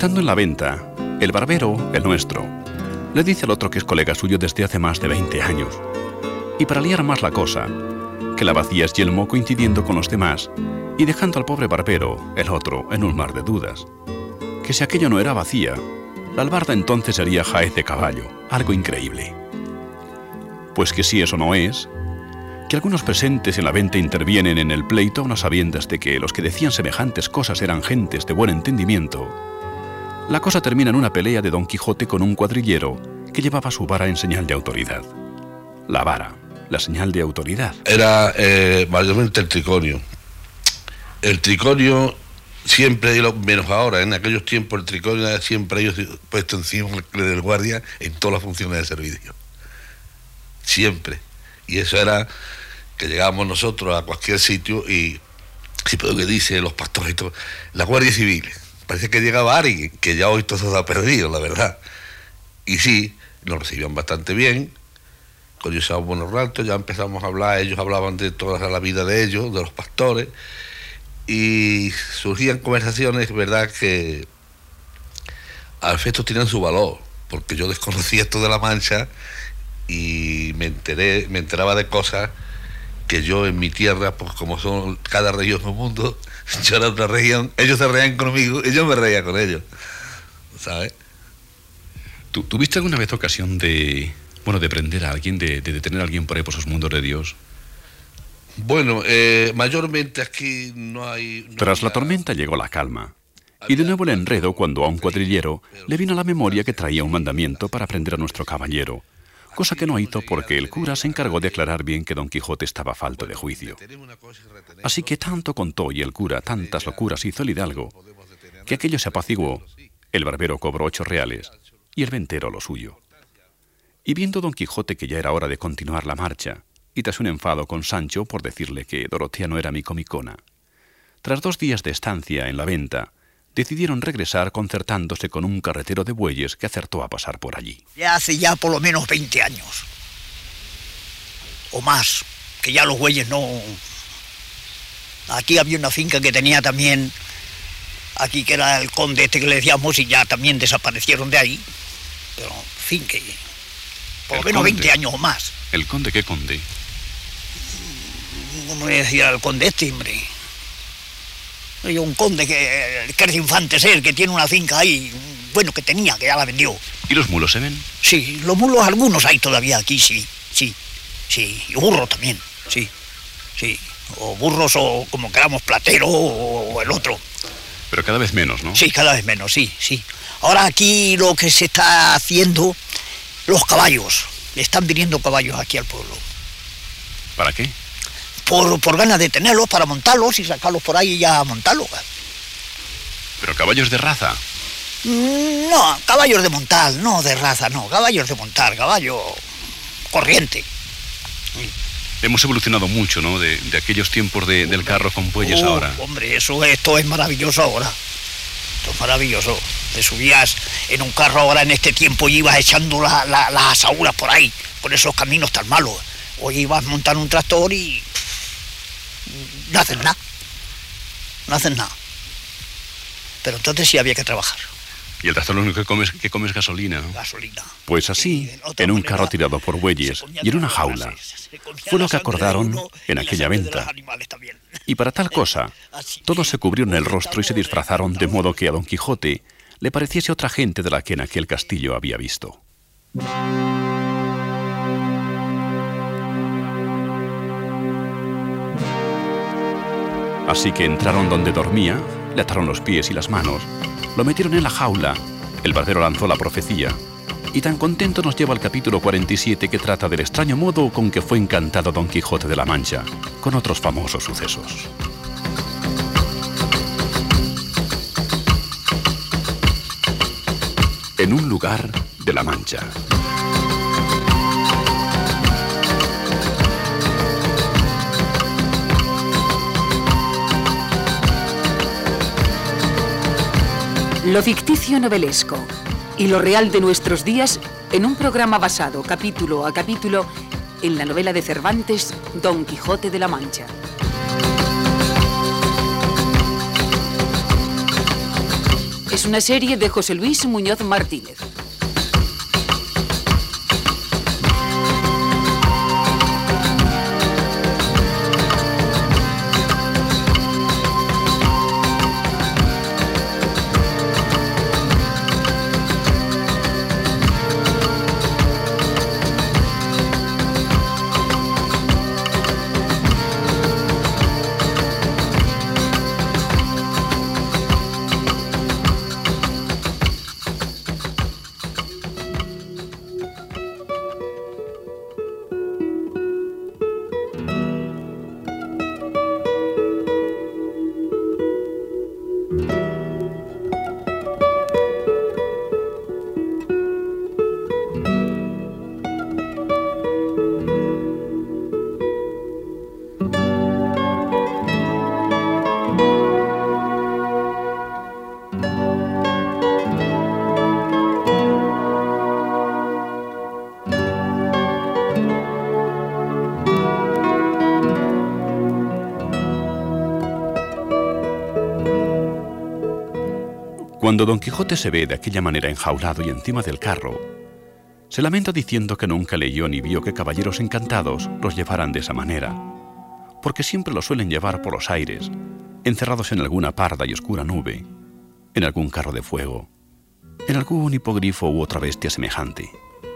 Estando en la venta, el barbero, el nuestro, le dice al otro que es colega suyo desde hace más de 20 años. Y para liar más la cosa, que la vacía es yelmo coincidiendo con los demás y dejando al pobre barbero, el otro, en un mar de dudas. Que si aquello no era vacía, la albarda entonces sería jaez de caballo, algo increíble. Pues que si eso no es, que algunos presentes en la venta intervienen en el pleito a unas sabiendas de que los que decían semejantes cosas eran gentes de buen entendimiento, la cosa termina en una pelea de Don Quijote con un cuadrillero que llevaba su vara en señal de autoridad. La vara, la señal de autoridad. Era mayormente el triconio. El triconio siempre, menos ahora, en aquellos tiempos el triconio era siempre ellos puesto encima del guardia en todas las funciones de servicio. Siempre. Y eso era que llegábamos nosotros a cualquier sitio y, si puedo que dice los pastores y todo, la Guardia Civil. Parece que llegaba alguien, que ya hoy todo se ha perdido, la verdad. Y sí, nos recibían bastante bien, con ellos a buenos ratos, ya empezamos a hablar, ellos hablaban de toda la vida de ellos, de los pastores, y surgían conversaciones, verdad, que al efecto tenían su valor, porque yo desconocía esto de la Mancha y me enteraba de cosas que yo en mi tierra, pues como son cada región del mundo, yo era otra región, ellos se reían conmigo y yo me reía con ellos, ¿sabes? ¿Tuviste alguna vez ocasión de prender a alguien, de detener a alguien por ahí por esos mundos de Dios? Bueno, mayormente aquí no hay... Tras la tormenta llegó la calma, y de nuevo el enredo cuando a un cuadrillero le vino a la memoria que traía un mandamiento para prender a nuestro caballero, cosa que no hizo porque el cura se encargó de aclarar bien que Don Quijote estaba falto de juicio. Así que tanto contó y el cura tantas locuras hizo el hidalgo, que aquello se apaciguó, el barbero cobró 8 reales y el ventero lo suyo. Y viendo Don Quijote que ya era hora de continuar la marcha, y tras un enfado con Sancho por decirle que Dorotea no era micomicona, tras 2 días de estancia en la venta, decidieron regresar concertándose con un carretero de bueyes que acertó a pasar por allí. Ya hace ya por lo menos 20 años, o más, que ya los bueyes no... Aquí había una finca que tenía también, aquí que era el conde este que le decíamos, y ya también desaparecieron de ahí, pero en fin, que por lo menos 20 años o más. ¿El conde qué conde? ¿Cómo le decía el conde este, hombre? Hay un conde que es de Infantes, que tiene una finca ahí, bueno, que tenía, que ya la vendió. ¿Y los mulos se ven? Sí, los mulos algunos hay todavía aquí, sí, y burros también, sí, o burros o como queramos, platero o el otro. Pero cada vez menos, ¿no? Sí, cada vez menos, sí. Ahora aquí lo que se está haciendo, los caballos, le están viniendo caballos aquí al pueblo. ¿Para qué? Por ganas de tenerlos, para montarlos y sacarlos por ahí y ya montarlos. ¿Pero caballos de raza? No, caballos de montar, no de raza, no, caballos de montar, caballo corriente. Hemos evolucionado mucho, ¿no? De aquellos tiempos del carro con bueyes ahora. Hombre, esto es maravilloso ahora. Esto es maravilloso. Te subías en un carro ahora en este tiempo y ibas echando las asaúras por ahí, por esos caminos tan malos. Hoy ibas montando un tractor y no haces nada. No haces nada. Pero entonces sí había que trabajar. Y el tractor lo único que comes gasolina, ¿no? Gasolina. Pues así, en un carro tirado por bueyes y en una jaula, fue lo que acordaron en aquella venta. Y para tal cosa, todos se cubrieron el rostro y se disfrazaron de modo que a Don Quijote le pareciese otra gente de la que en aquel castillo había visto. Así que entraron donde dormía, le ataron los pies y las manos, lo metieron en la jaula, el barbero lanzó la profecía, y tan contento nos lleva al capítulo 47 que trata del extraño modo con que fue encantado Don Quijote de la Mancha, con otros famosos sucesos. En un lugar de la Mancha. Lo ficticio novelesco y lo real de nuestros días en un programa basado capítulo a capítulo en la novela de Cervantes, Don Quijote de la Mancha. Es una serie de José Luis Muñoz Martínez. Cuando Don Quijote se ve de aquella manera enjaulado y encima del carro, se lamenta diciendo que nunca leyó ni vio que caballeros encantados los llevaran de esa manera, porque siempre los suelen llevar por los aires, encerrados en alguna parda y oscura nube, en algún carro de fuego, en algún hipogrifo u otra bestia semejante.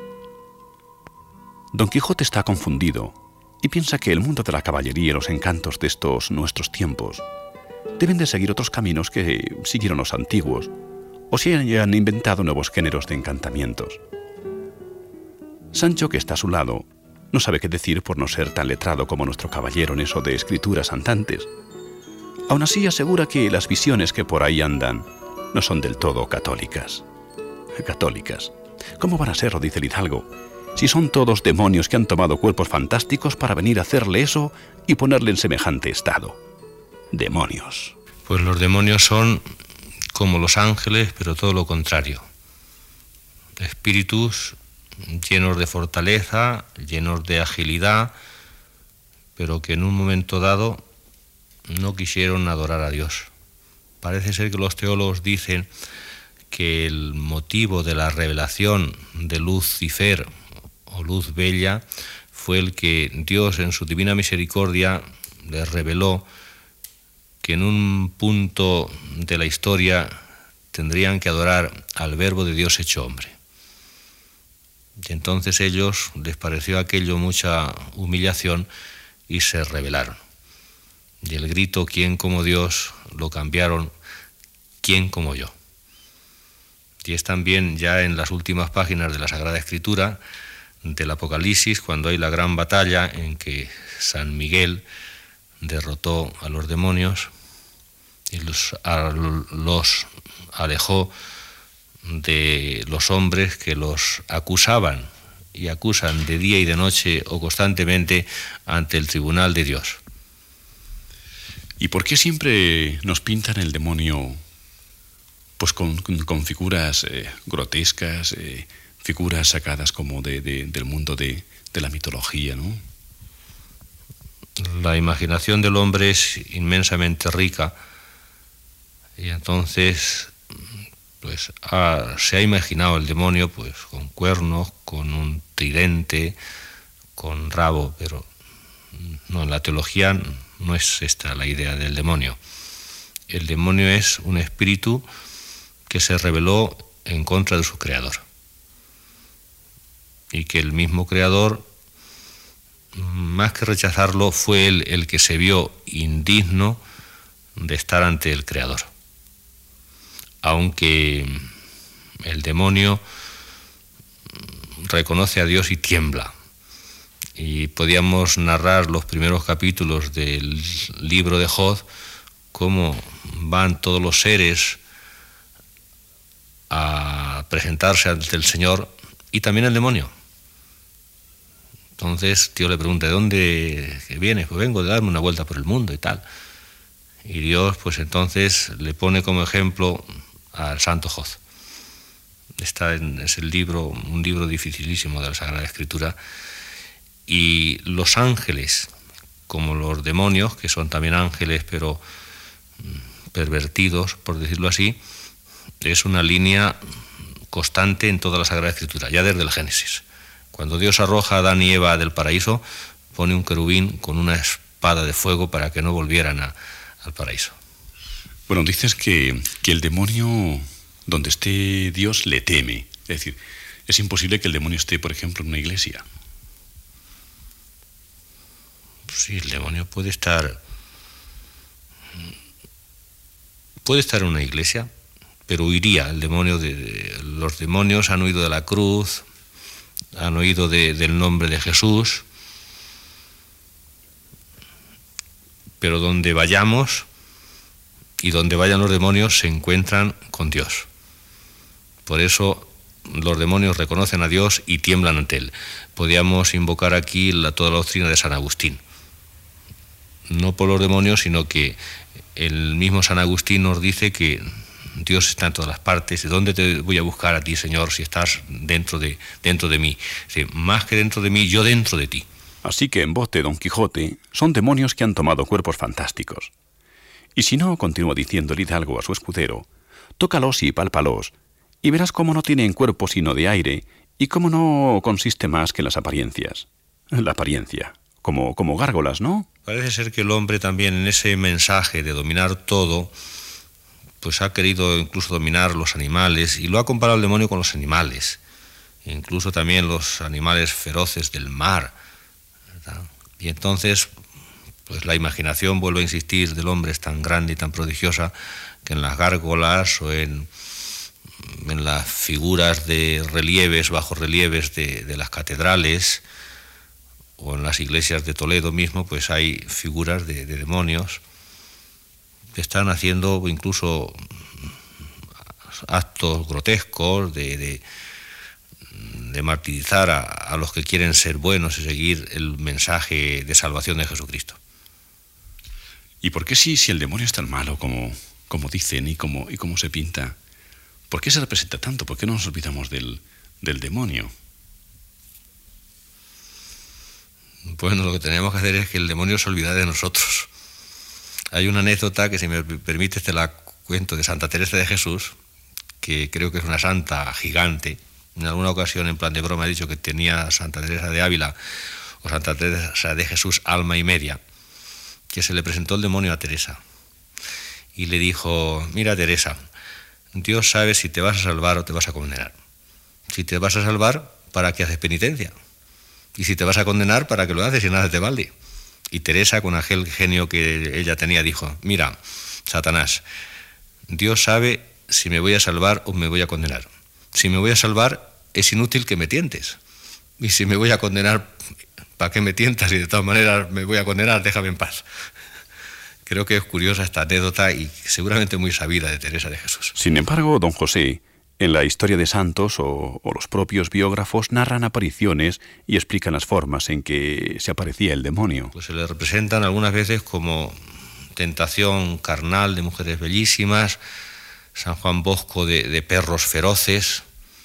Don Quijote está confundido y piensa que el mundo de la caballería y los encantos de estos nuestros tiempos deben de seguir otros caminos que siguieron los antiguos, o si hayan inventado nuevos géneros de encantamientos. Sancho, que está a su lado, no sabe qué decir por no ser tan letrado como nuestro caballero en eso de escrituras andantes. Aún así asegura que las visiones que por ahí andan no son del todo católicas. ¿Católicas? ¿Cómo van a serlo?, dice el hidalgo, si son todos demonios que han tomado cuerpos fantásticos para venir a hacerle eso y ponerle en semejante estado. Demonios. Pues los demonios son como los ángeles, pero todo lo contrario. Espíritus llenos de fortaleza, llenos de agilidad, pero que en un momento dado no quisieron adorar a Dios. Parece ser que los teólogos dicen que el motivo de la revelación de Lucifer o Luz Bella fue el que Dios en su divina misericordia les reveló que en un punto de la historia tendrían que adorar al Verbo de Dios hecho hombre. Y entonces ellos les pareció aquello mucha humillación y se rebelaron. Y el grito "¿Quién como Dios?" lo cambiaron "¿Quién como yo?". Y es también ya en las últimas páginas de la Sagrada Escritura, del Apocalipsis, cuando hay la gran batalla en que San Miguel derrotó a los demonios y los alejó de los hombres que los acusaban y acusan de día y de noche o constantemente ante el tribunal de Dios. ¿Y por qué siempre nos pintan el demonio pues con figuras grotescas, figuras sacadas como del mundo de la mitología, ¿no? La imaginación del hombre es inmensamente rica y entonces pues se ha imaginado el demonio pues con cuernos, con un tridente, con rabo, pero no, en la teología no es esta la idea del demonio. El demonio es un espíritu que se rebeló en contra de su creador y que el mismo creador, más que rechazarlo, fue él el que se vio indigno de estar ante el creador. Aunque el demonio reconoce a Dios y tiembla. Y podíamos narrar los primeros capítulos del libro de Job, cómo van todos los seres a presentarse ante el Señor y también el demonio. Entonces Dios le pregunta: ¿de dónde vienes? Pues vengo de darme una vuelta por el mundo y tal. Y Dios pues entonces le pone como ejemplo al santo Job. Es el libro, un libro dificilísimo de la Sagrada Escritura. Y los ángeles, como los demonios, que son también ángeles pero pervertidos, por decirlo así, es una línea constante en toda la Sagrada Escritura, ya desde el Génesis. Cuando Dios arroja a Adán y Eva del paraíso, pone un querubín con una espada de fuego para que no volvieran al paraíso. Bueno, dices que el demonio, donde esté Dios, le teme. Es decir, es imposible que el demonio esté, por ejemplo, en una iglesia. Sí, el demonio puede estar en una iglesia, pero huiría el demonio. Los demonios han huido de la cruz, han huido del nombre de Jesús, pero donde vayamos y donde vayan los demonios se encuentran con Dios. Por eso los demonios reconocen a Dios y tiemblan ante Él. Podríamos invocar aquí toda la doctrina de San Agustín. No por los demonios, sino que el mismo San Agustín nos dice que Dios está en todas las partes. ¿De dónde te voy a buscar a ti, Señor, si estás dentro de mí? Sí, más que dentro de mí, yo dentro de ti. Así que en voz de Don Quijote son demonios que han tomado cuerpos fantásticos. Y si no, continúa diciendo el hidalgo a su escudero, tócalos y pálpalos, y verás cómo no tienen cuerpo sino de aire, y cómo no consiste más que en las apariencias. La apariencia, como gárgolas, ¿no? Parece ser que el hombre también en ese mensaje de dominar todo, pues ha querido incluso dominar los animales, y lo ha comparado el demonio con los animales, incluso también los animales feroces del mar, ¿verdad? Y entonces, pues la imaginación, vuelvo a insistir, del hombre es tan grande y tan prodigiosa que en las gárgolas o en las figuras de relieves, bajorrelieves de las catedrales o en las iglesias de Toledo mismo, pues hay figuras de demonios que están haciendo incluso actos grotescos de martirizar a los que quieren ser buenos y seguir el mensaje de salvación de Jesucristo. ¿Y por qué si el demonio es tan malo como dicen y como se pinta? ¿Por qué se representa tanto? ¿Por qué no nos olvidamos del demonio? Bueno, lo que tenemos que hacer es que el demonio se olvide de nosotros. Hay una anécdota que, si me permites, te la cuento, de Santa Teresa de Jesús, que creo que es una santa gigante. En alguna ocasión, en plan de broma, he dicho que tenía Santa Teresa de Ávila o Santa Teresa de Jesús alma y media, que se le presentó el demonio a Teresa y le dijo: mira, Teresa, Dios sabe si te vas a salvar o te vas a condenar. Si te vas a salvar, ¿para qué haces penitencia? Y si te vas a condenar, ¿para qué lo haces si nada te vale? Y Teresa, con aquel genio que ella tenía, dijo: mira, Satanás, Dios sabe si me voy a salvar o me voy a condenar. Si me voy a salvar, es inútil que me tientes. Y si me voy a condenar, ¿para qué me tientas? Y de todas maneras me voy a condenar, déjame en paz. Creo que es curiosa esta anécdota y seguramente muy sabida de Teresa de Jesús. Sin embargo, don José, en la historia de santos o los propios biógrafos narran apariciones y explican las formas en que se aparecía el demonio. Pues se le representan algunas veces como tentación carnal de mujeres bellísimas, San Juan Bosco de perros feroces,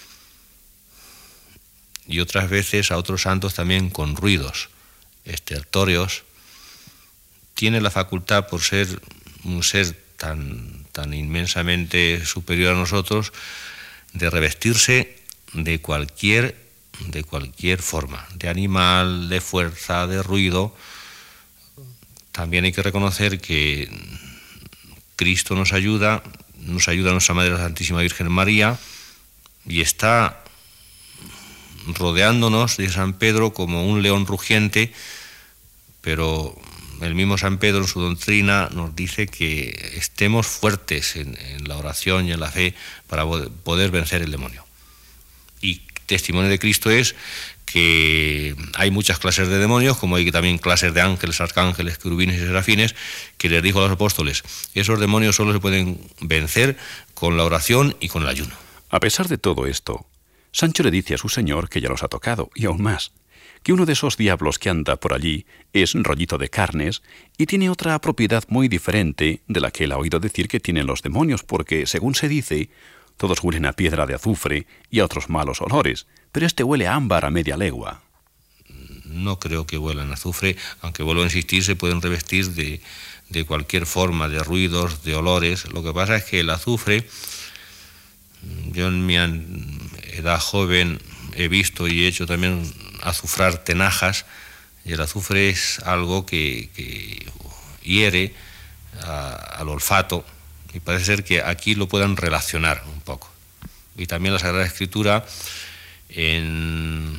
y otras veces a otros santos también con ruidos estertóreos. Tiene la facultad, por ser un ser tan inmensamente superior a nosotros, de revestirse de cualquier forma, de animal, de fuerza, de ruido. También hay que reconocer que Cristo nos ayuda a nuestra Madre la Santísima Virgen María, y está rodeándonos de San Pedro como un león rugiente, pero el mismo San Pedro en su doctrina nos dice que estemos fuertes en la oración y en la fe para poder vencer el demonio. Y testimonio de Cristo es que hay muchas clases de demonios, como hay también clases de ángeles, arcángeles, querubines y serafines, que les dijo a los apóstoles: esos demonios solo se pueden vencer con la oración y con el ayuno. A pesar de todo esto, Sancho le dice a su señor que ya los ha tocado, y aún más, que uno de esos diablos que anda por allí es rollito de carnes y tiene otra propiedad muy diferente de la que él ha oído decir que tienen los demonios, porque, según se dice, todos huelen a piedra de azufre y a otros malos olores, pero este huele a ámbar a media legua. No creo que huelan a azufre, aunque vuelvo a insistir, se pueden revestir de, de, de cualquier forma, de ruidos, de olores. Lo que pasa es que el azufre Yo en mi edad joven he visto y he hecho también azufrar tenajas, y el azufre es algo que hiere al olfato, y parece ser que aquí lo puedan relacionar un poco. Y también la Sagrada Escritura en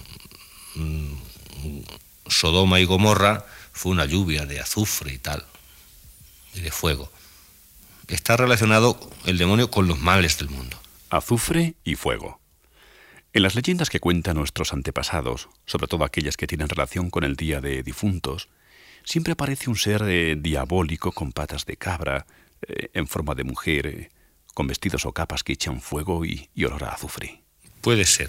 Sodoma y Gomorra fue una lluvia de azufre y tal, y de fuego. Está relacionado el demonio con los males del mundo. Azufre y fuego. En las leyendas que cuentan nuestros antepasados, sobre todo aquellas que tienen relación con el Día de Difuntos, siempre aparece un ser diabólico con patas de cabra, en forma de mujer, con vestidos o capas que echan fuego y olor a azufre. Puede ser.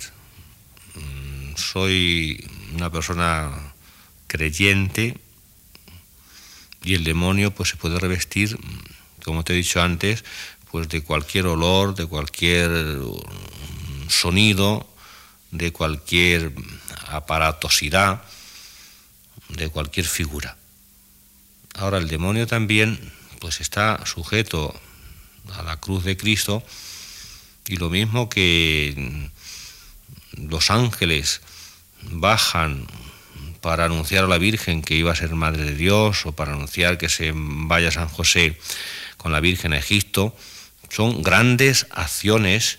Soy una persona creyente y el demonio pues se puede revestir, como te he dicho antes, pues de cualquier olor, de cualquier sonido, de cualquier aparatosidad, de cualquier figura. Ahora el demonio también pues está sujeto a la cruz de Cristo, y lo mismo que los ángeles bajan para anunciar a la Virgen que iba a ser Madre de Dios, o para anunciar que se vaya San José con la Virgen a Egipto, son grandes acciones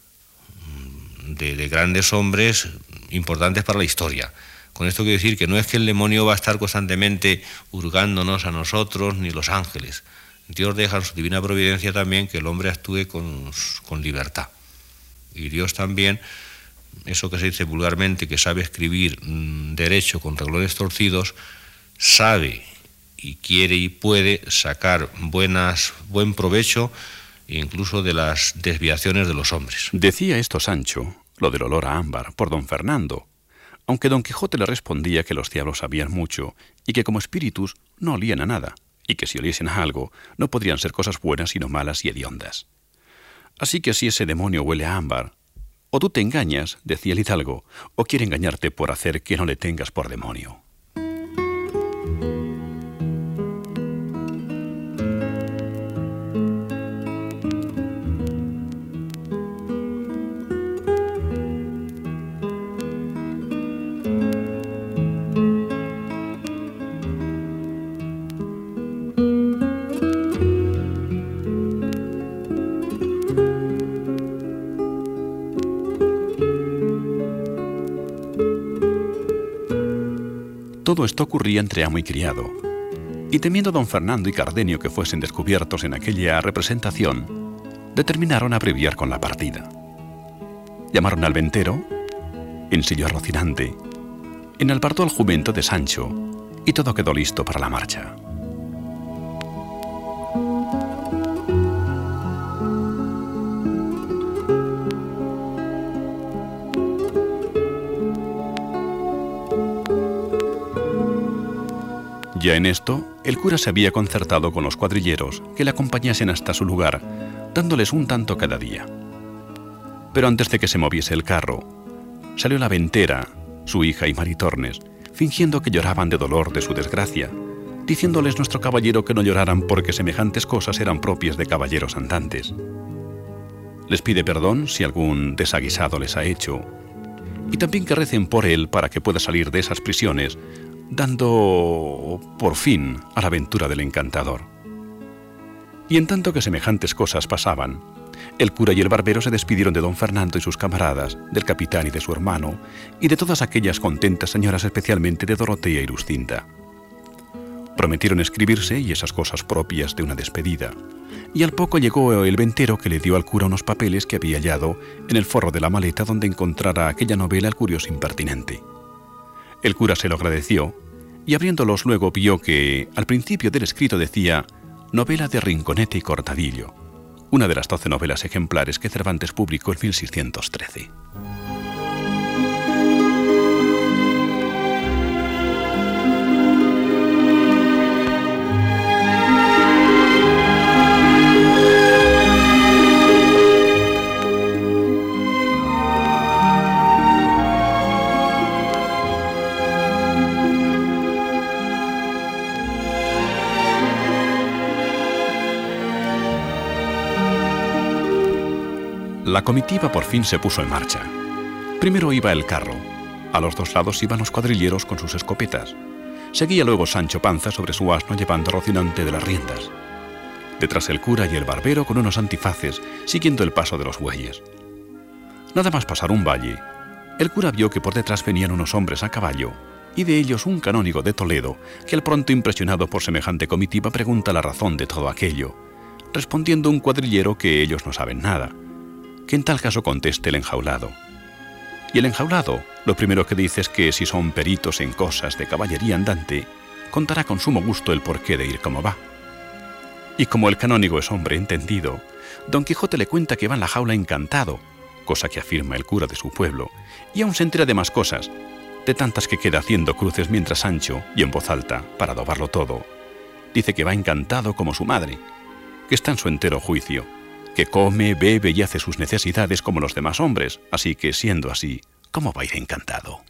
de grandes hombres importantes para la historia. Con esto quiero decir que no es que el demonio va a estar constantemente hurgándonos a nosotros, ni los ángeles. Dios deja en su divina providencia también que el hombre actúe con libertad. Y Dios también, eso que se dice vulgarmente, que sabe escribir derecho con renglones torcidos, sabe y quiere y puede sacar buen provecho incluso de las desviaciones de los hombres. Decía esto Sancho, lo del olor a ámbar, por don Fernando, aunque don Quijote le respondía que los diablos sabían mucho y que como espíritus no olían a nada, y que si oliesen a algo no podrían ser cosas buenas sino malas y hediondas. Así que si ese demonio huele a ámbar, o tú te engañas, decía el hidalgo, o quiere engañarte por hacer que no le tengas por demonio. Todo esto ocurría entre amo y criado, y temiendo don Fernando y Cardenio que fuesen descubiertos en aquella representación, determinaron abreviar con la partida. Llamaron al ventero, ensilló a Rocinante, enalbardó al jumento de Sancho, y todo quedó listo para la marcha. Ya en esto, el cura se había concertado con los cuadrilleros que le acompañasen hasta su lugar, dándoles un tanto cada día. Pero antes de que se moviese el carro, salió la ventera, su hija y Maritornes, fingiendo que lloraban de dolor de su desgracia, diciéndoles nuestro caballero que no lloraran porque semejantes cosas eran propias de caballeros andantes. Les pide perdón si algún desaguisado les ha hecho, y también que recen por él para que pueda salir de esas prisiones, dando por fin a la aventura del encantador. Y en tanto que semejantes cosas pasaban, el cura y el barbero se despidieron de don Fernando y sus camaradas, del capitán y de su hermano, y de todas aquellas contentas señoras, especialmente de Dorotea y Lucinda. Prometieron escribirse y esas cosas propias de una despedida, y al poco llegó el ventero que le dio al cura unos papeles que había hallado en el forro de la maleta donde encontrara aquella novela al curioso impertinente. El cura se lo agradeció, y abriéndolos luego vio que, al principio del escrito decía «Novela de Rinconete y Cortadillo», una de las 12 novelas ejemplares que Cervantes publicó en 1613. La comitiva por fin se puso en marcha. Primero iba el carro. A los dos lados iban los cuadrilleros con sus escopetas. Seguía luego Sancho Panza sobre su asno llevando a Rocinante de las riendas. Detrás el cura y el barbero con unos antifaces, siguiendo el paso de los bueyes. Nada más pasar un valle, el cura vio que por detrás venían unos hombres a caballo, y de ellos un canónigo de Toledo, que al pronto impresionado por semejante comitiva pregunta la razón de todo aquello, respondiendo un cuadrillero que ellos no saben nada, que en tal caso conteste el enjaulado. Y el enjaulado lo primero que dice es que si son peritos en cosas de caballería andante, contará con sumo gusto el porqué de ir como va. Y como el canónigo es hombre entendido, Don Quijote le cuenta que va en la jaula encantado, cosa que afirma el cura de su pueblo, y aún se entera de más cosas, de tantas que queda haciendo cruces mientras Sancho, y en voz alta, para adobarlo todo, dice que va encantado como su madre, que está en su entero juicio, que come, bebe y hace sus necesidades como los demás hombres, así que, siendo así, ¿cómo va a ir encantado?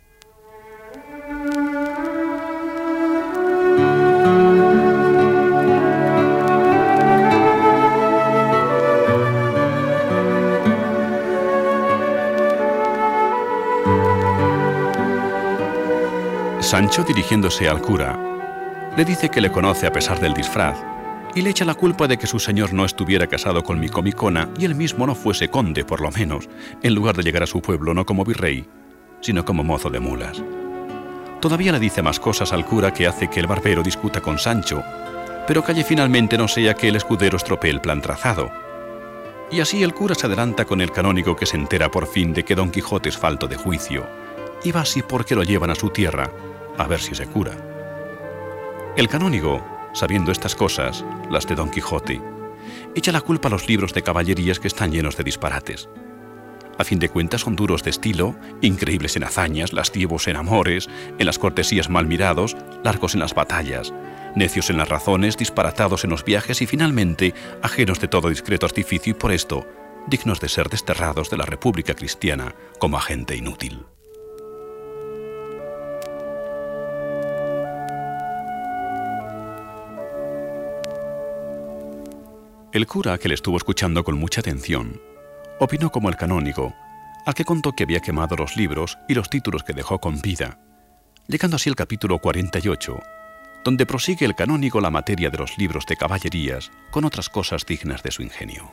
Sancho, dirigiéndose al cura, le dice que le conoce a pesar del disfraz y le echa la culpa de que su señor no estuviera casado con Micomicona y él mismo no fuese conde, por lo menos, en lugar de llegar a su pueblo no como virrey, sino como mozo de mulas. Todavía le dice más cosas al cura que hace que el barbero discuta con Sancho, pero calle finalmente no sea que el escudero estropee el plan trazado. Y así el cura se adelanta con el canónigo, que se entera por fin de que Don Quijote es falto de juicio, y va así porque lo llevan a su tierra, a ver si se cura. El canónigo, sabiendo estas cosas, las de Don Quijote, echa la culpa a los libros de caballerías que están llenos de disparates. A fin de cuentas son duros de estilo, increíbles en hazañas, lascivos en amores, en las cortesías mal mirados, largos en las batallas, necios en las razones, disparatados en los viajes y finalmente ajenos de todo discreto artificio y por esto dignos de ser desterrados de la República Cristiana como agente inútil. El cura, que le estuvo escuchando con mucha atención, opinó como el canónigo, al que contó que había quemado los libros y los títulos que dejó con vida, llegando así al capítulo 48, donde prosigue el canónigo la materia de los libros de caballerías con otras cosas dignas de su ingenio.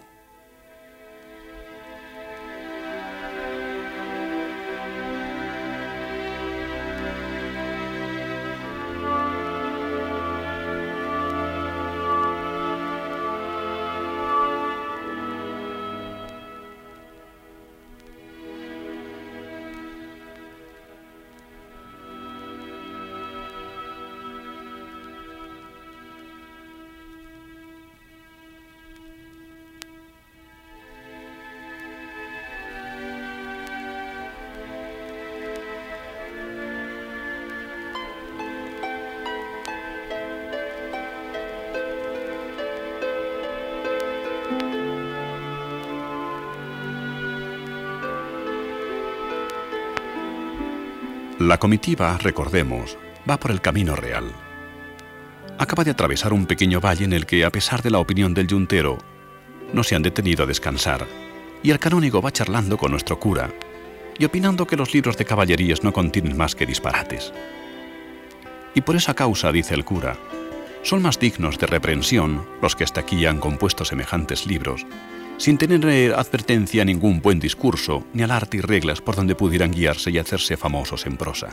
La comitiva, recordemos, va por el camino real. Acaba de atravesar un pequeño valle en el que, a pesar de la opinión del yuntero, no se han detenido a descansar, y el canónigo va charlando con nuestro cura y opinando que los libros de caballerías no contienen más que disparates. Y por esa causa, dice el cura, son más dignos de reprensión los que hasta aquí han compuesto semejantes libros, sin tener advertencia a ningún buen discurso, ni al arte y reglas por donde pudieran guiarse y hacerse famosos en prosa.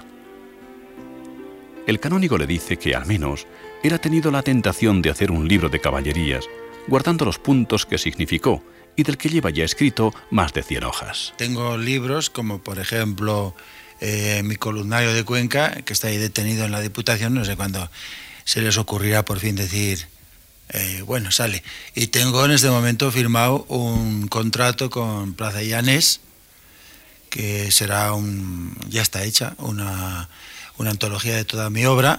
El canónigo le dice que, al menos, él ha tenido la tentación de hacer un libro de caballerías, guardando los puntos que significó, y del que lleva ya escrito más de 100 hojas. Tengo libros como, por ejemplo, mi columnario de Cuenca, que está ahí detenido en la Diputación, no sé cuándo se les ocurrirá por fin decir... bueno, sale. Y tengo en este momento firmado un contrato con Plaza Llanés, que será ya está hecha, una antología de toda mi obra,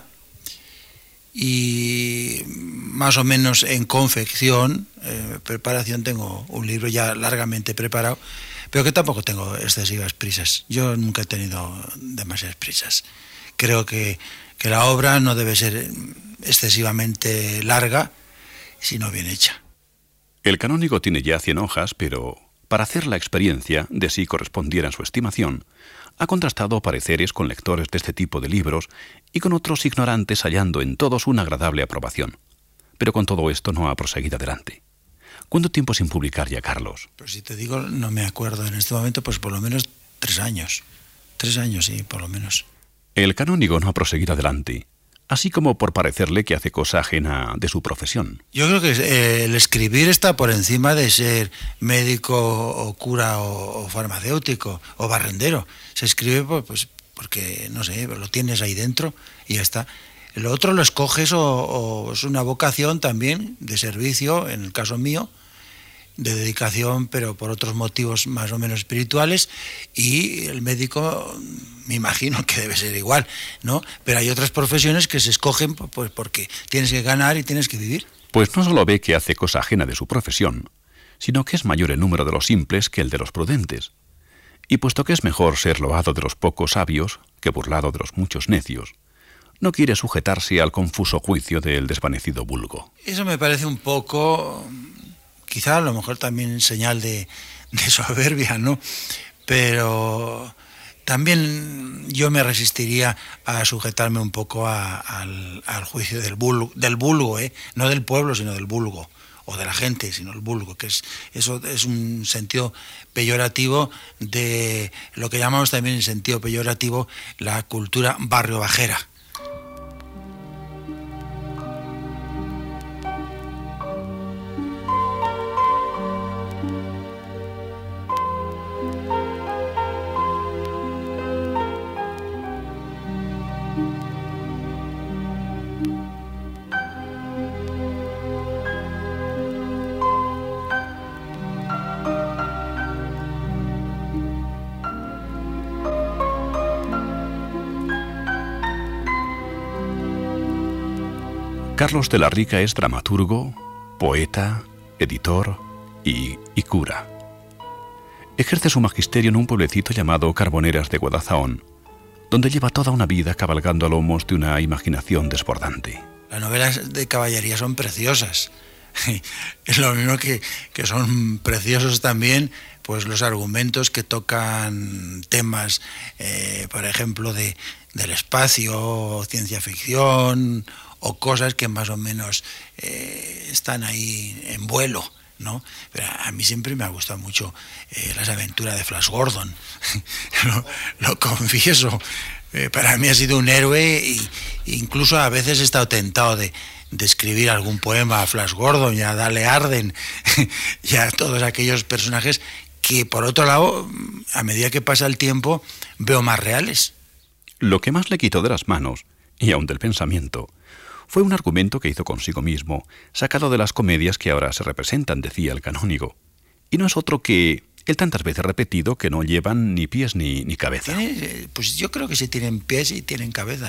y más o menos en confección, preparación, tengo un libro ya largamente preparado, pero que tampoco tengo excesivas prisas. Yo nunca he tenido demasiadas prisas. Creo que la obra no debe ser excesivamente larga, sino bien hecha. El canónigo tiene ya 100 hojas, pero para hacer la experiencia de si correspondiera en su estimación, ha contrastado pareceres con lectores de este tipo de libros y con otros ignorantes, hallando en todos una agradable aprobación. Pero con todo esto no ha proseguido adelante. ¿Cuánto tiempo sin publicar ya, Carlos? Pues si te digo, no me acuerdo en este momento, pues por lo menos 3 años. 3 años, sí, por lo menos. El canónigo no ha proseguido adelante, así como por parecerle que hace cosa ajena de su profesión. Yo creo que el escribir está por encima de ser médico o cura o farmacéutico o barrendero. Se escribe pues porque, no sé, lo tienes ahí dentro y ya está. Lo otro lo escoges o es una vocación también de servicio, en el caso mío, de dedicación, pero por otros motivos más o menos espirituales, y el médico me imagino que debe ser igual, ¿no? Pero hay otras profesiones que se escogen pues porque tienes que ganar y tienes que vivir. Pues no solo ve que hace cosa ajena de su profesión, sino que es mayor el número de los simples que el de los prudentes. Y puesto que es mejor ser loado de los pocos sabios que burlado de los muchos necios, no quiere sujetarse al confuso juicio del desvanecido vulgo. Eso me parece un poco, quizá a lo mejor también señal de soberbia, ¿no? Pero también yo me resistiría a sujetarme un poco al juicio del vulgo, no del pueblo, sino del vulgo, o de la gente, sino el vulgo, que eso es un sentido peyorativo de lo que llamamos también en sentido peyorativo la cultura barrio bajera. Carlos de la Rica es dramaturgo, poeta, editor y cura. Ejerce su magisterio en un pueblecito llamado Carboneras de Guadalzahón, donde lleva toda una vida cabalgando a lomos de una imaginación desbordante. Las novelas de caballería son preciosas. Es lo mismo que son preciosos también pues los argumentos que tocan temas, por ejemplo, del espacio, ciencia ficción, o cosas que más o menos están ahí en vuelo, ¿no? Pero a mí siempre me ha gustado mucho las aventuras de Flash Gordon, lo confieso. Para mí ha sido un héroe e incluso a veces he estado tentado de escribir algún poema a Flash Gordon y a Dale Arden y a todos aquellos personajes que, por otro lado, a medida que pasa el tiempo, veo más reales. Lo que más le quitó de las manos, y aun del pensamiento, fue un argumento que hizo consigo mismo, sacado de las comedias que ahora se representan, decía el canónigo. Y no es otro que el tantas veces repetido que no llevan ni pies ni cabeza. Pues yo creo que sí tienen pies y tienen cabeza,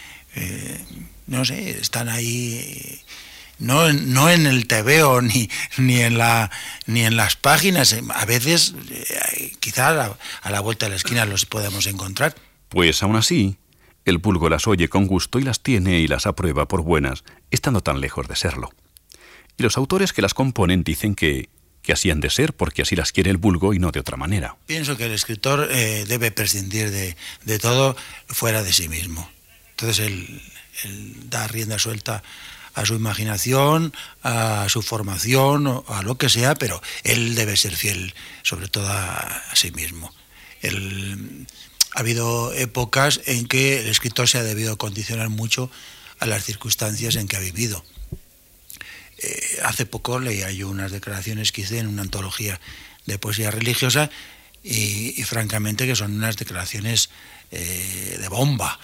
no sé, están ahí, no en el tebeo ni en las páginas. A veces, quizá a la vuelta de la esquina los podemos encontrar. Pues aún así, el vulgo las oye con gusto y las tiene y las aprueba por buenas, estando tan lejos de serlo. Y los autores que las componen dicen que así han de ser porque así las quiere el vulgo y no de otra manera. Pienso que el escritor debe prescindir de todo fuera de sí mismo. Entonces él da rienda suelta a su imaginación, a su formación, o a lo que sea, pero él debe ser fiel sobre todo a sí mismo. Ha habido épocas en que el escritor se ha debido condicionar mucho a las circunstancias en que ha vivido. Hace poco leía yo unas declaraciones que hice en una antología de poesía religiosa y francamente que son unas declaraciones de bomba,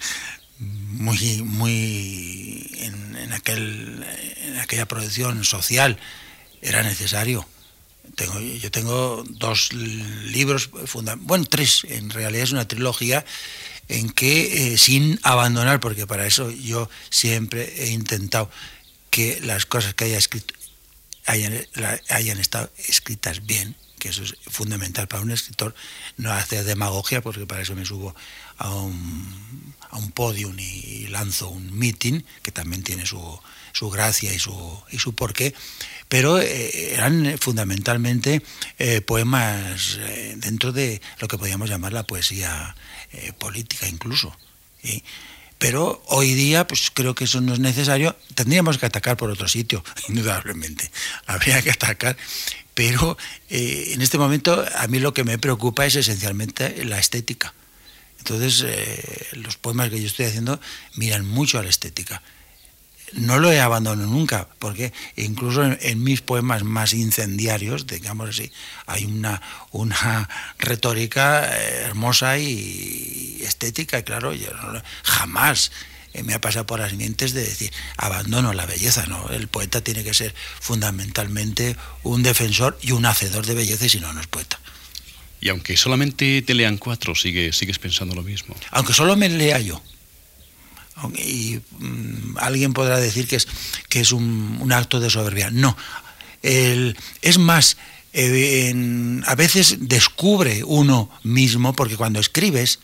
muy en aquella producción social era necesario. Yo tengo 2 libros, 3, en realidad es una trilogía en que sin abandonar, porque para eso yo siempre he intentado que las cosas que haya escrito hayan estado escritas bien, que eso es fundamental para un escritor, no hacer demagogia, porque para eso me subo a un podium y lanzo un meeting, que también tiene su gracia y su porqué, pero eran fundamentalmente poemas dentro de lo que podíamos llamar la poesía política incluso, ¿sí? Pero hoy día pues creo que eso no es necesario. Tendríamos que atacar por otro sitio, indudablemente, habría que atacar, pero en este momento a mí lo que me preocupa es esencialmente la estética. Entonces los poemas que yo estoy haciendo miran mucho a la estética. No lo he abandonado nunca, porque incluso en mis poemas más incendiarios, digamos así, hay una retórica hermosa y estética, y claro, yo jamás me ha pasado por las mientes de decir abandono la belleza, ¿no? El poeta tiene que ser fundamentalmente un defensor y un hacedor de belleza, y si no, no es poeta. Y aunque solamente te lean 4, sigues pensando lo mismo. Aunque solo me lea yo. Y alguien podrá decir que es un acto de soberbia. No, es más, a veces descubre uno mismo, porque cuando escribes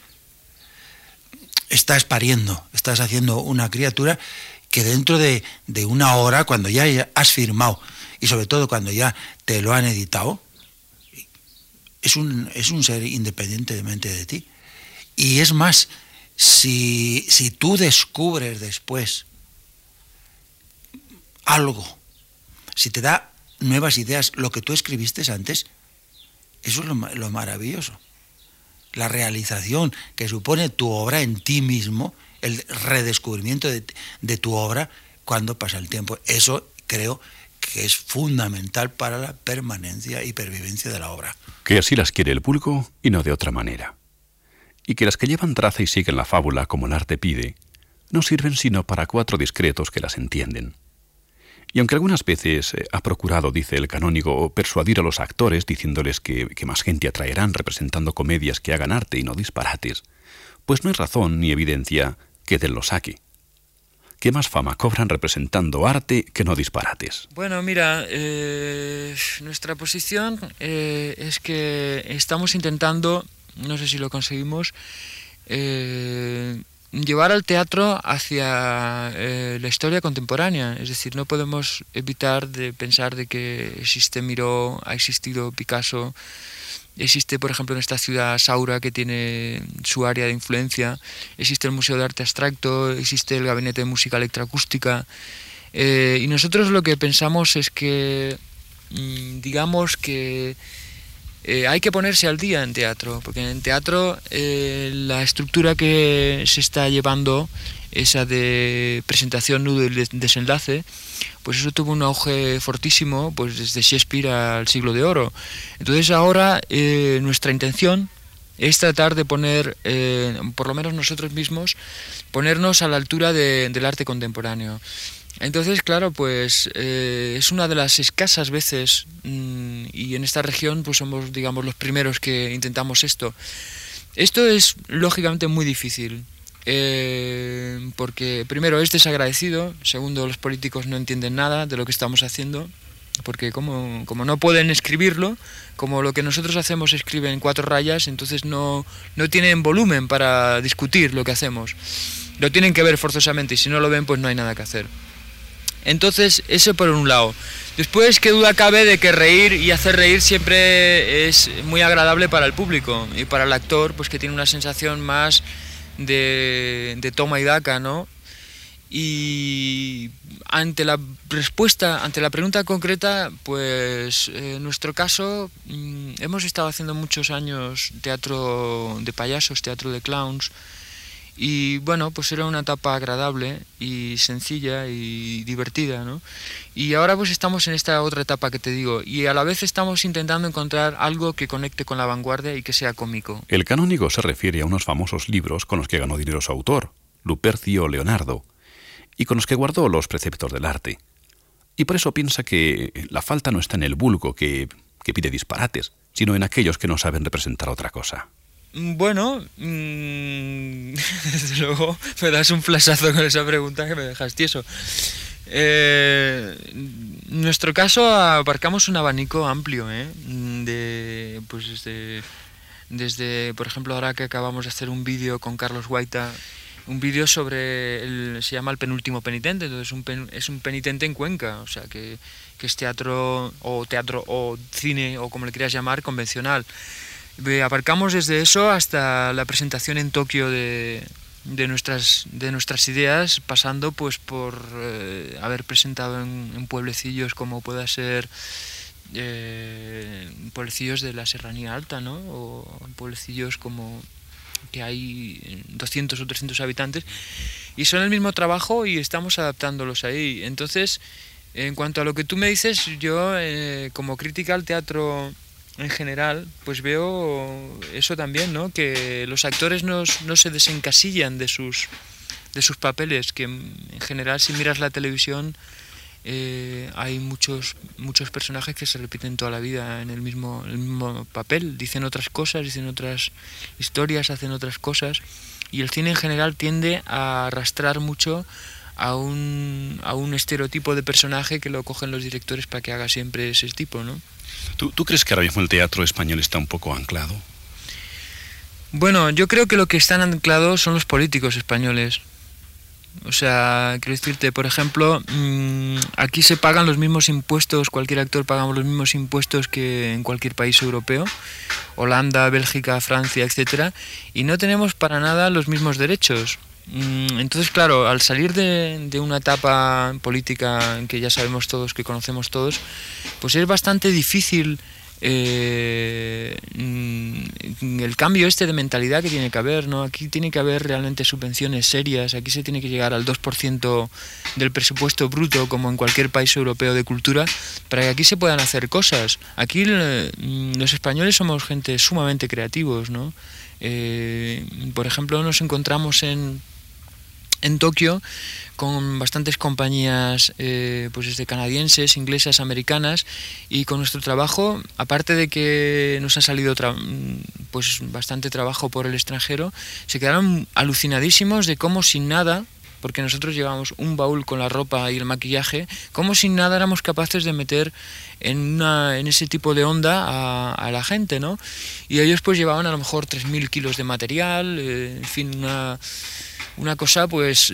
estás pariendo, estás haciendo una criatura que dentro de una hora, cuando ya has firmado y sobre todo cuando ya te lo han editado, es un ser independientemente de ti. Y es más, si tú descubres después algo, si te da nuevas ideas, lo que tú escribiste antes, eso es lo maravilloso. La realización que supone tu obra en ti mismo, el redescubrimiento de tu obra cuando pasa el tiempo. Eso creo que es fundamental para la permanencia y pervivencia de la obra. Que así las quiere el vulgo y no de otra manera. Y que las que llevan traza y siguen la fábula como el arte pide, no sirven sino para 4 discretos que las entienden. Y aunque algunas veces ha procurado, dice el canónigo, persuadir a los actores diciéndoles que más gente atraerán representando comedias que hagan arte y no disparates, pues no hay razón ni evidencia que de él lo saque. ¿Qué más fama cobran representando arte que no disparates? Bueno, mira, nuestra posición es que estamos intentando, no sé si lo conseguimos, llevar al teatro hacia la historia contemporánea. Es decir, no podemos evitar de pensar de que existe Miró, ha existido Picasso, existe, por ejemplo, en esta ciudad Saura, que tiene su área de influencia, existe el Museo de Arte Abstracto, existe el Gabinete de Música Electroacústica, y nosotros lo que pensamos es que, digamos que hay que ponerse al día en teatro, porque en teatro la estructura que se está llevando, esa de presentación, nudo y desenlace, pues eso tuvo un auge fortísimo pues desde Shakespeare al Siglo de Oro. Entonces ahora nuestra intención es tratar de poner, por lo menos nosotros mismos, ponernos a la altura del arte contemporáneo. Entonces, claro, pues es una de las escasas veces, y en esta región pues somos, digamos, los primeros que intentamos esto. Esto es lógicamente muy difícil, porque primero es desagradecido, segundo los políticos no entienden nada de lo que estamos haciendo, porque como no pueden escribirlo, como lo que nosotros hacemos se escribe en 4 rayas, entonces no tienen volumen para discutir lo que hacemos. Lo tienen que ver forzosamente y si no lo ven pues no hay nada que hacer. Entonces, eso por un lado. Después, qué duda cabe de que reír y hacer reír siempre es muy agradable para el público y para el actor, pues que tiene una sensación más de toma y daca, ¿no? Y ante la respuesta, ante la pregunta concreta, pues en nuestro caso hemos estado haciendo muchos años teatro de payasos, teatro de clowns. Y bueno, pues era una etapa agradable y sencilla y divertida, ¿no? Y ahora pues estamos en esta otra etapa que te digo, y a la vez estamos intentando encontrar algo que conecte con la vanguardia y que sea cómico. El canónigo se refiere a unos famosos libros con los que ganó dinero su autor, Lupercio Leonardo, y con los que guardó los preceptos del arte. Y por eso piensa que la falta no está en el vulgo que pide disparates, sino en aquellos que no saben representar otra cosa. Bueno, desde luego me das un flashazo con esa pregunta que me dejas tieso. En nuestro caso abarcamos un abanico amplio, desde, por ejemplo, ahora que acabamos de hacer un vídeo con Carlos Guaita, un vídeo sobre, se llama El penúltimo penitente, entonces es un penitente en Cuenca, o sea que es teatro o cine o como le quieras llamar, convencional. Abarcamos desde eso hasta la presentación en Tokio de nuestras ideas, pasando pues por haber presentado en pueblecillos como pueda ser pueblecillos de la Serranía Alta, ¿no? O pueblecillos como que hay 200 o 300 habitantes y son el mismo trabajo y estamos adaptándolos ahí. Entonces, en cuanto a lo que tú me dices, yo como crítica al teatro en general, pues veo eso también, ¿no? Que los actores no se desencasillan de sus papeles, que en general si miras la televisión hay muchos personajes que se repiten toda la vida en el mismo papel, dicen otras cosas, dicen otras historias, hacen otras cosas, y el cine en general tiende a arrastrar mucho a un estereotipo de personaje que lo cogen los directores para que haga siempre ese tipo, ¿no? ¿Tú crees que ahora mismo el teatro español está un poco anclado? Bueno, yo creo que lo que están anclados son los políticos españoles. O sea, quiero decirte, por ejemplo, aquí se pagan los mismos impuestos, cualquier actor pagamos los mismos impuestos que en cualquier país europeo, Holanda, Bélgica, Francia, etcétera, y no tenemos para nada los mismos derechos. Entonces, claro, al salir de una etapa política que ya sabemos todos, que conocemos todos, pues es bastante difícil el cambio de mentalidad que tiene que haber, ¿no? Aquí tiene que haber realmente subvenciones serias, aquí se tiene que llegar al 2% del presupuesto bruto, como en cualquier país europeo de cultura, para que aquí se puedan hacer cosas. Aquí los españoles somos gente sumamente creativos, ¿no? Por ejemplo, nos encontramos en Tokio con bastantes compañías pues desde canadienses, inglesas, americanas, y con nuestro trabajo, aparte de que nos ha salido pues bastante trabajo por el extranjero, se quedaron alucinadísimos de cómo sin nada, porque nosotros llevábamos un baúl con la ropa y el maquillaje, cómo sin nada éramos capaces de meter en ese tipo de onda a la gente, ¿no? Y ellos pues llevaban a lo mejor 3.000 kilos de material, en fin, una cosa pues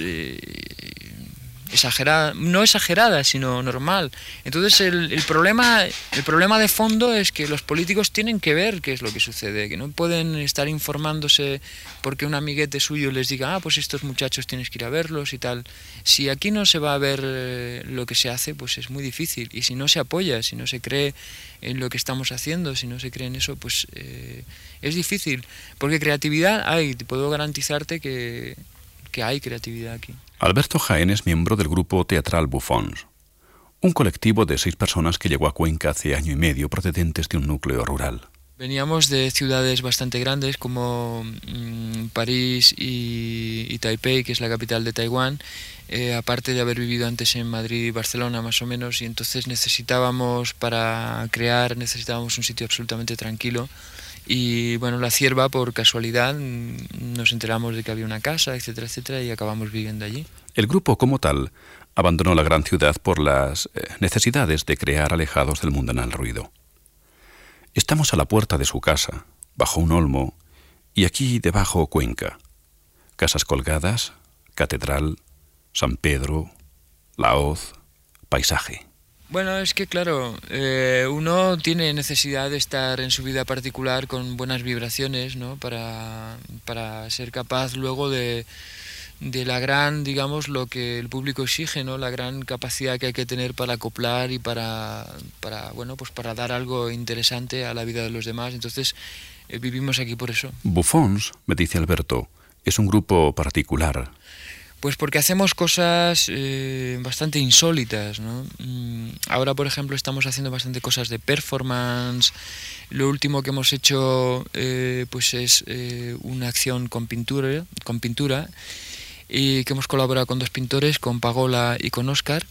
exagerada, no exagerada, sino normal. Entonces el problema de fondo es que los políticos tienen que ver qué es lo que sucede, que no pueden estar informándose porque un amiguete suyo les diga, pues estos muchachos tienes que ir a verlos y tal. Si aquí no se va a ver lo que se hace, pues es muy difícil. Y si no se apoya, si no se cree en lo que estamos haciendo, si no se cree en eso, pues es difícil. Porque creatividad hay, te puedo garantizarte que hay creatividad aquí. Alberto Jaén es miembro del grupo teatral Bufons, un colectivo de 6 personas que llegó a Cuenca hace año y medio procedentes de un núcleo rural. Veníamos de ciudades bastante grandes como París y Taipei, que es la capital de Taiwán, aparte de haber vivido antes en Madrid y Barcelona más o menos, y entonces para crear necesitábamos un sitio absolutamente tranquilo. Y bueno, La Cierva, por casualidad, nos enteramos de que había una casa, etcétera, etcétera, y acabamos viviendo allí. El grupo como tal abandonó la gran ciudad por las necesidades de crear alejados del mundanal ruido. Estamos a la puerta de su casa, bajo un olmo, y aquí debajo Cuenca. Casas colgadas, catedral, San Pedro, la hoz, paisaje. Bueno, es que claro, uno tiene necesidad de estar en su vida particular con buenas vibraciones, ¿no? Para ser capaz luego de la gran, digamos, lo que el público exige, ¿no? La gran capacidad que hay que tener para acoplar y para bueno, pues para dar algo interesante a la vida de los demás. Entonces, vivimos aquí por eso. Bufons, me dice Alberto, es un grupo particular. Pues porque hacemos cosas bastante insólitas, ¿no? Ahora, por ejemplo, estamos haciendo bastante cosas de performance. Lo último que hemos hecho pues es una acción con pintura, y que hemos colaborado con 2 pintores, con Pagola y con Óscar.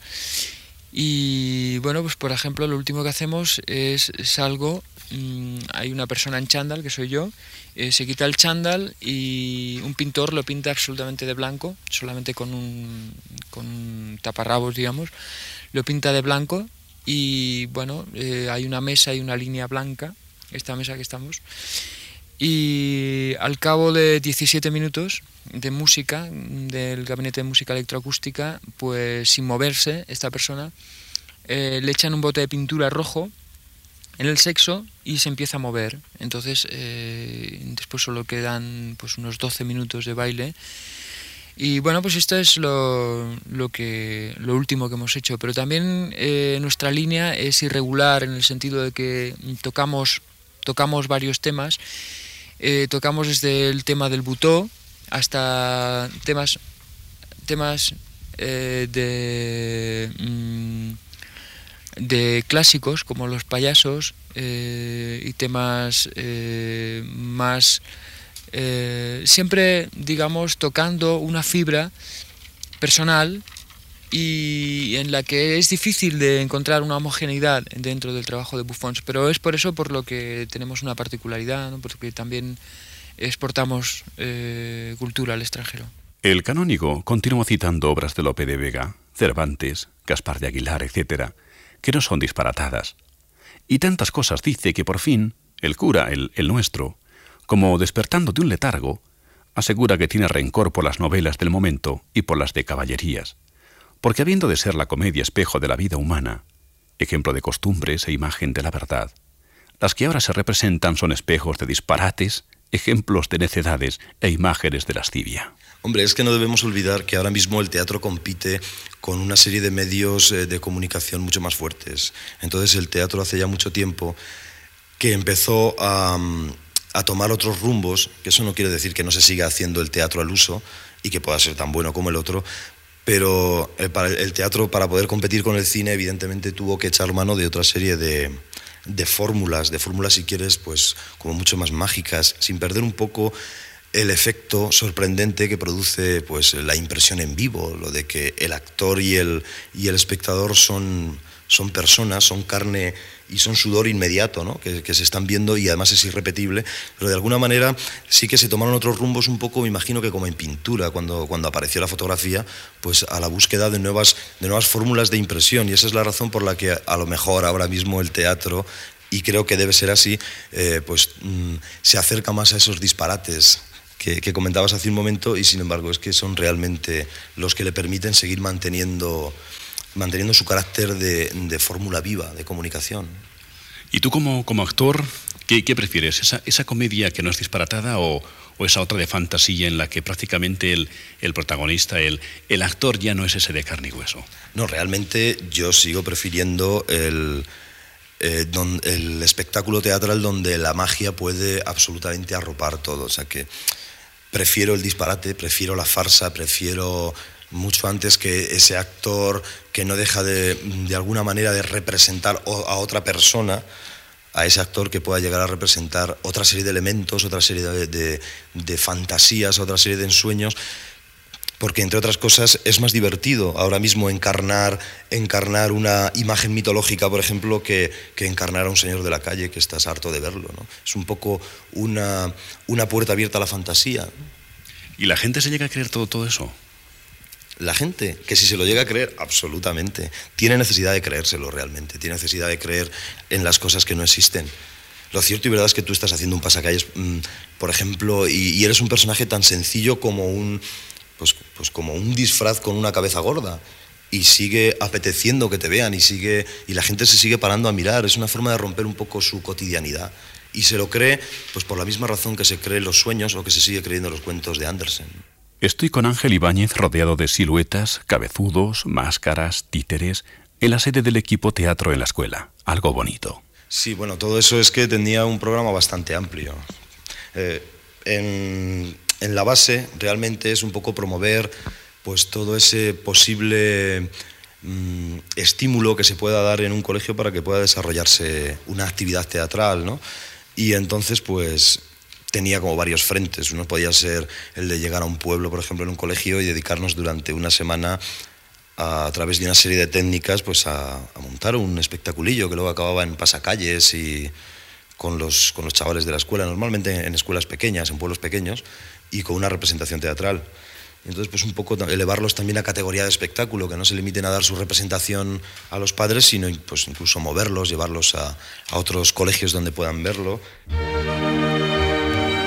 Y bueno, pues por ejemplo, lo último que hacemos es algo. Hay una persona en chándal, que soy yo, se quita el chándal y un pintor lo pinta absolutamente de blanco, solamente con un taparrabos, digamos, lo pinta de blanco y bueno, hay una mesa y una línea blanca, esta mesa que estamos, y al cabo de 17 minutos de música, del gabinete de música electroacústica, pues sin moverse esta persona, le echan un bote de pintura rojo en el sexo y se empieza a mover. Entonces después solo quedan pues unos 12 minutos de baile. Y bueno, pues esto es lo último que hemos hecho. Pero también nuestra línea es irregular en el sentido de que tocamos varios temas. Tocamos desde el tema del butó hasta temas de clásicos como los payasos, y temas más siempre, digamos, tocando una fibra personal y en la que es difícil de encontrar una homogeneidad dentro del trabajo de Buffons, pero es por eso por lo que tenemos una particularidad, ¿no? Porque también exportamos cultura al extranjero. El canónigo continuó citando obras de Lope de Vega, Cervantes, Gaspar de Aguilar, etc., que no son disparatadas. Y tantas cosas dice que por fin el cura, el nuestro, como despertando de un letargo, asegura que tiene rencor por las novelas del momento y por las de caballerías, porque habiendo de ser la comedia espejo de la vida humana, ejemplo de costumbres e imagen de la verdad, las que ahora se representan son espejos de disparates, ejemplos de necedades e imágenes de lascivia. Hombre, es que no debemos olvidar que ahora mismo el teatro compite con una serie de medios de comunicación mucho más fuertes. Entonces el teatro hace ya mucho tiempo que empezó a tomar otros rumbos, que eso no quiere decir que no se siga haciendo el teatro al uso y que pueda ser tan bueno como el otro, pero el teatro, para poder competir con el cine, evidentemente tuvo que echar mano de otra serie de fórmulas, si quieres, pues como mucho más mágicas, sin perder un poco el efecto sorprendente que produce pues la impresión en vivo, lo de que el actor y el espectador son personas, son carne y son sudor inmediato, ¿no? que se están viendo y además es irrepetible, pero de alguna manera sí que se tomaron otros rumbos un poco, me imagino que como en pintura, cuando apareció la fotografía, pues a la búsqueda de nuevas fórmulas de impresión, y esa es la razón por la que a lo mejor ahora mismo el teatro, y creo que debe ser así, se acerca más a esos disparates que comentabas hace un momento, y sin embargo es que son realmente los que le permiten seguir manteniendo su carácter de fórmula viva, de comunicación. ¿Y tú como actor, qué prefieres? ¿Esa comedia que no es disparatada o esa otra de fantasía en la que prácticamente el protagonista, el actor ya no es ese de carne y hueso? No, realmente yo sigo prefiriendo el espectáculo teatral donde la magia puede absolutamente arropar todo. O sea que prefiero el disparate, prefiero la farsa, prefiero mucho antes que ese actor que no deja de alguna manera de representar a otra persona, a ese actor que pueda llegar a representar otra serie de elementos, otra serie de fantasías, otra serie de ensueños, porque entre otras cosas es más divertido ahora mismo encarnar una imagen mitológica, por ejemplo, que encarnar a un señor de la calle que estás harto de verlo, ¿no? Es un poco una puerta abierta a la fantasía. ¿Y la gente se llega a creer todo eso? La gente, que si se lo llega a creer, absolutamente. Tiene necesidad de creérselo realmente, tiene necesidad de creer en las cosas que no existen. Lo cierto y verdad es que tú estás haciendo un pasacalles, por ejemplo, y eres un personaje tan sencillo como como un disfraz con una cabeza gorda, y sigue apeteciendo que te vean y la gente se sigue parando a mirar. Es una forma de romper un poco su cotidianidad. Y se lo cree pues por la misma razón que se cree los sueños o que se sigue creyendo los cuentos de Andersen. Estoy con Ángel Ibáñez rodeado de siluetas, cabezudos, máscaras, títeres, en la sede del equipo teatro en la escuela. Algo bonito. Sí, bueno, todo eso es que tenía un programa bastante amplio. En la base realmente es un poco promover pues todo ese posible estímulo que se pueda dar en un colegio para que pueda desarrollarse una actividad teatral, ¿no? Y entonces pues tenía como varios frentes. Uno podía ser el de llegar a un pueblo, por ejemplo, en un colegio y dedicarnos durante una semana a través de una serie de técnicas pues a montar un espectaculillo que luego acababa en pasacalles y con los chavales de la escuela, normalmente en escuelas pequeñas, en pueblos pequeños, y con una representación teatral. Entonces, pues un poco elevarlos también a categoría de espectáculo, que no se limiten a dar su representación a los padres, sino pues incluso moverlos, llevarlos a otros colegios donde puedan verlo.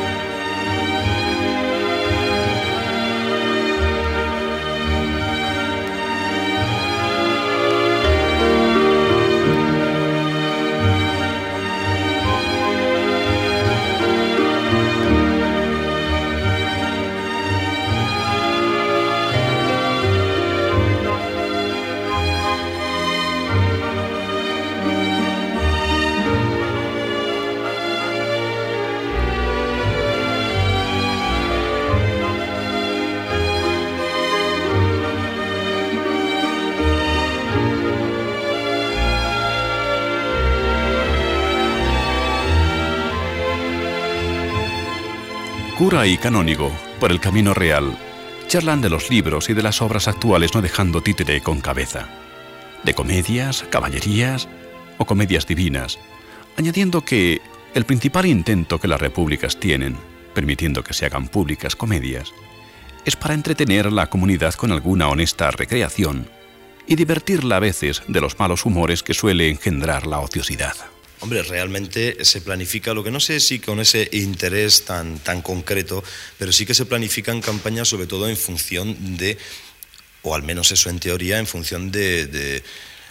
Cura y canónigo, por el camino real, charlan de los libros y de las obras actuales no dejando títere con cabeza, de comedias, caballerías o comedias divinas, añadiendo que el principal intento que las repúblicas tienen, permitiendo que se hagan públicas comedias, es para entretener a la comunidad con alguna honesta recreación y divertirla a veces de los malos humores que suele engendrar la ociosidad. Hombre, realmente se planifica, lo que no sé si con ese interés tan concreto, pero sí que se planifican campañas sobre todo en función de, o al menos eso en teoría, en función de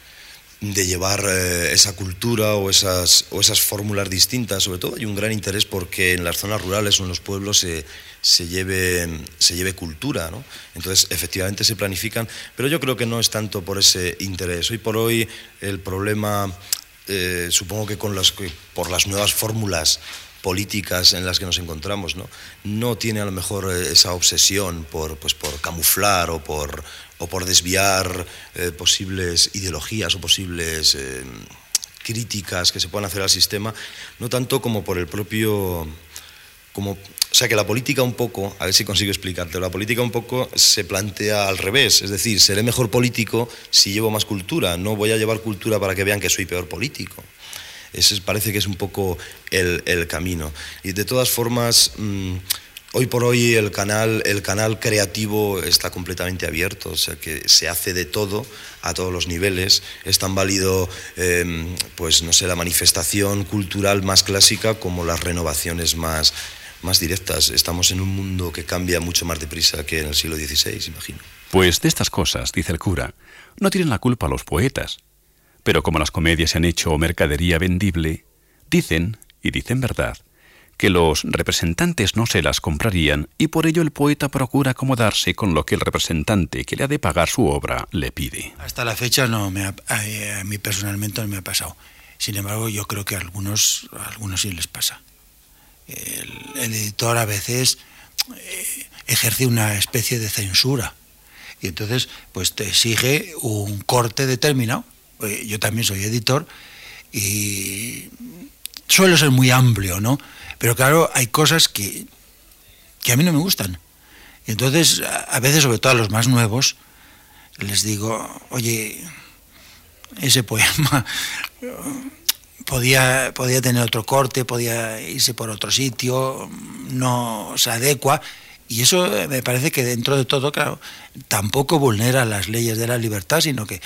llevar esa cultura o esas fórmulas distintas. Sobre todo hay un gran interés porque en las zonas rurales o en los pueblos se lleve cultura, ¿no? Entonces efectivamente se planifican, pero yo creo que no es tanto por ese interés. Hoy por hoy el problema, supongo que por las nuevas fórmulas políticas en las que nos encontramos, no tiene a lo mejor esa obsesión por camuflar o por desviar posibles ideologías o posibles críticas que se puedan hacer al sistema, no tanto como por el propio... O sea, que la política un poco, a ver si consigo explicarte, la política un poco se plantea al revés, es decir, seré mejor político si llevo más cultura, no voy a llevar cultura para que vean que soy peor político. Ese parece que es un poco el camino. Y de todas formas, hoy por hoy el canal creativo está completamente abierto, o sea que se hace de todo a todos los niveles. Es tan válido, pues no sé, la manifestación cultural más clásica como las renovaciones más directas. Estamos en un mundo que cambia mucho más deprisa que en el siglo XVI, imagino. Pues de estas cosas, dice el cura, no tienen la culpa los poetas. Pero como las comedias se han hecho mercadería vendible, dicen, y dicen verdad, que los representantes no se las comprarían y por ello el poeta procura acomodarse con lo que el representante que le ha de pagar su obra le pide. Hasta la fecha a mí personalmente no me ha pasado. Sin embargo, yo creo que a algunos sí les pasa. El editor a veces ejerce una especie de censura y entonces pues te exige un corte determinado. Yo también soy editor y suelo ser muy amplio, ¿no? Pero claro, hay cosas que a mí no me gustan. Y entonces, a veces, sobre todo a los más nuevos, les digo, oye, ese poema podía tener otro corte, podía irse por otro sitio, no se adecua. Y eso me parece que dentro de todo, claro, tampoco vulnera las leyes de la libertad, sino que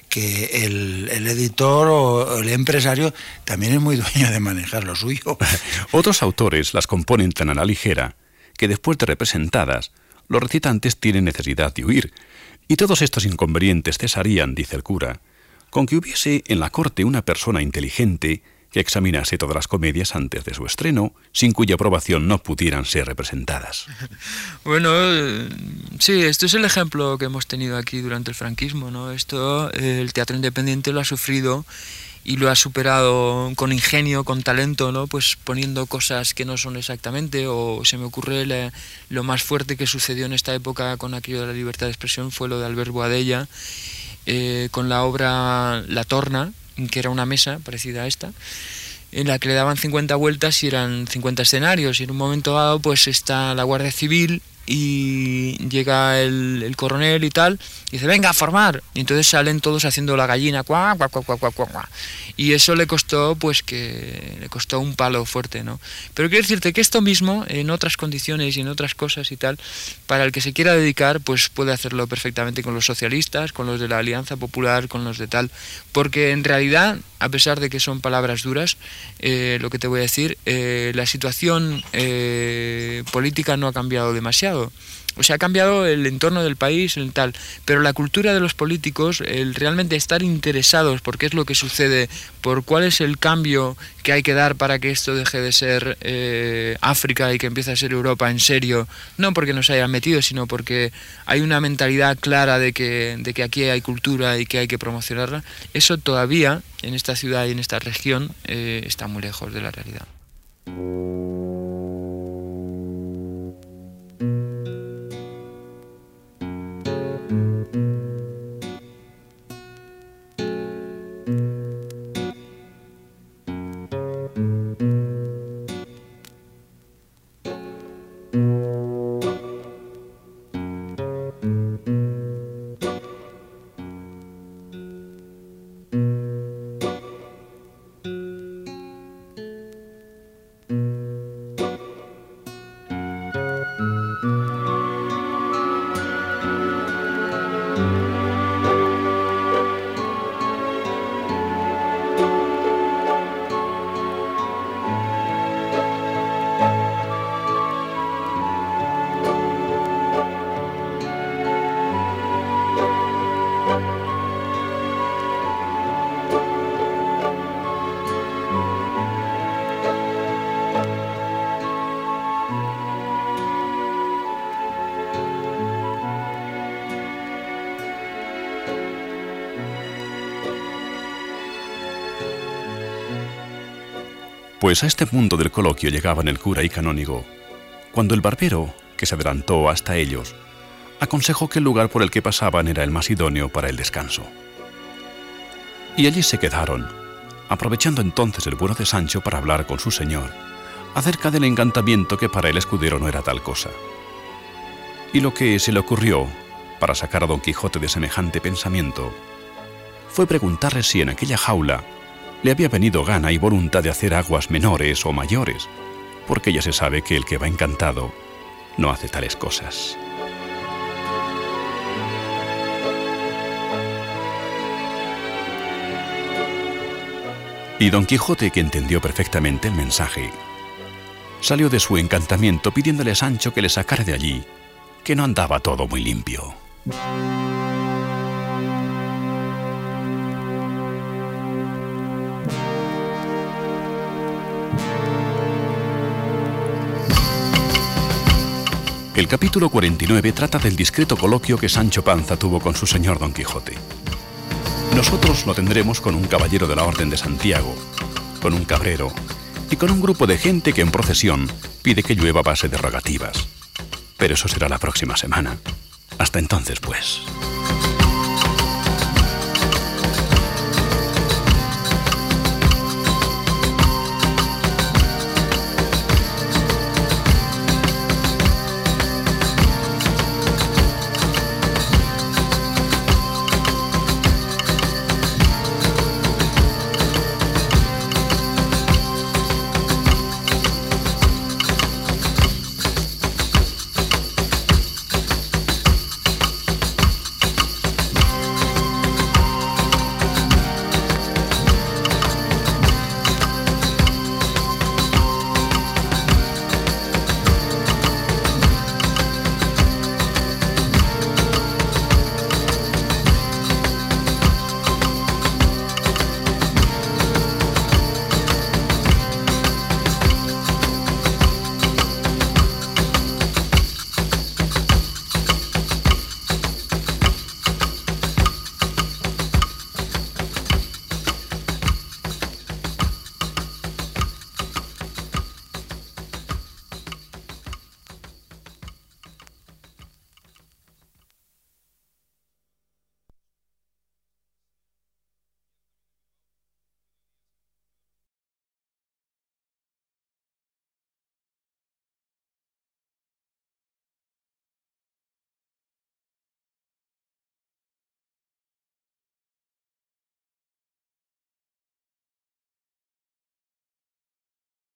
el editor o el empresario también es muy dueño de manejar lo suyo. Otros autores las componen tan a la ligera que después de representadas, los recitantes tienen necesidad de huir. Y todos estos inconvenientes cesarían, dice el cura, con que hubiese en la corte una persona inteligente que examinase todas las comedias antes de su estreno, sin cuya aprobación no pudieran ser representadas. Bueno, sí, esto es el ejemplo que hemos tenido aquí durante el franquismo, ¿no? Esto, el teatro independiente lo ha sufrido y lo ha superado con ingenio, con talento, ¿no? Pues poniendo cosas que no son exactamente, o se me ocurre lo más fuerte que sucedió en esta época con aquello de la libertad de expresión fue lo de Albert Boadella, con la obra La Torna, que era una mesa parecida a esta, en la que le daban 50 vueltas y eran 50 escenarios, y en un momento dado pues está la Guardia Civil y llega el coronel y tal, y dice, venga, a formar, y entonces salen todos haciendo la gallina, cuá, cuá, cuá, cuá, cuá, cuá. Y eso le costó un palo fuerte, ¿no? Pero quiero decirte que esto mismo, en otras condiciones y en otras cosas y tal, para el que se quiera dedicar, pues puede hacerlo perfectamente con los socialistas, con los de la Alianza Popular, con los de tal, porque en realidad, a pesar de que son palabras duras, lo que te voy a decir, la situación política no ha cambiado demasiado. O sea, ha cambiado el entorno del país, el tal, pero la cultura de los políticos, el realmente estar interesados por qué es lo que sucede, por cuál es el cambio que hay que dar para que esto deje de ser África y que empiece a ser Europa en serio, no porque nos hayan metido, sino porque hay una mentalidad clara de que aquí hay cultura y que hay que promocionarla, eso todavía en esta ciudad y en esta región está muy lejos de la realidad. Pues a este punto del coloquio llegaban el cura y canónigo, cuando el barbero, que se adelantó hasta ellos, aconsejó que el lugar por el que pasaban era el más idóneo para el descanso. Y allí se quedaron, aprovechando entonces el vuelo de Sancho para hablar con su señor acerca del encantamiento que para el escudero no era tal cosa. Y lo que se le ocurrió, para sacar a Don Quijote de semejante pensamiento, fue preguntarle si en aquella jaula le había venido gana y voluntad de hacer aguas menores o mayores, porque ya se sabe que el que va encantado no hace tales cosas. Y Don Quijote, que entendió perfectamente el mensaje, salió de su encantamiento pidiéndole a Sancho que le sacara de allí, que no andaba todo muy limpio. El capítulo 49 trata del discreto coloquio que Sancho Panza tuvo con su señor Don Quijote. Nosotros lo tendremos con un caballero de la Orden de Santiago, con un cabrero y con un grupo de gente que en procesión pide que llueva a base de rogativas. Pero eso será la próxima semana. Hasta entonces, pues.